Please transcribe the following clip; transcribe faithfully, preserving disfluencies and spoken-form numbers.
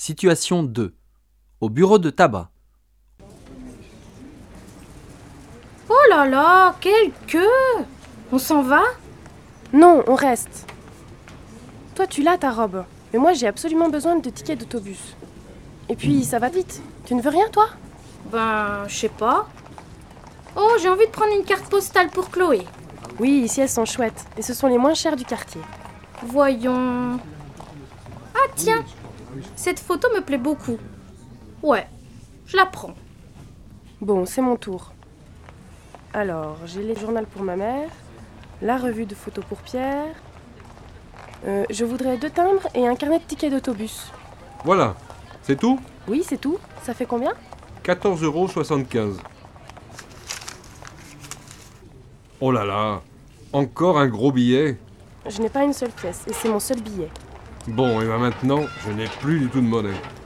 Situation deux. Au bureau de tabac. Oh là là, quelle queue! On s'en va? Non, on reste. Toi, tu l'as ta robe. Mais moi, j'ai absolument besoin de tickets d'autobus. Et puis, ça va vite. Tu ne veux rien, toi? Ben, je sais pas. Oh, j'ai envie de prendre une carte postale pour Chloé. Oui, ici, elles sont chouettes. Et ce sont les moins chères du quartier. Voyons... Ah tiens, cette photo me plaît beaucoup. Ouais, je la prends. Bon, c'est mon tour. Alors, j'ai les journaux pour ma mère, la revue de photos pour Pierre. Euh, je voudrais deux timbres et un carnet de tickets d'autobus. Voilà, c'est tout? Oui, c'est tout. Ça fait combien? quatorze euros soixante-quinze. Oh là là, encore un gros billet. Je n'ai pas une seule pièce et c'est mon seul billet. Bon, et ben maintenant, je n'ai plus du tout de monnaie.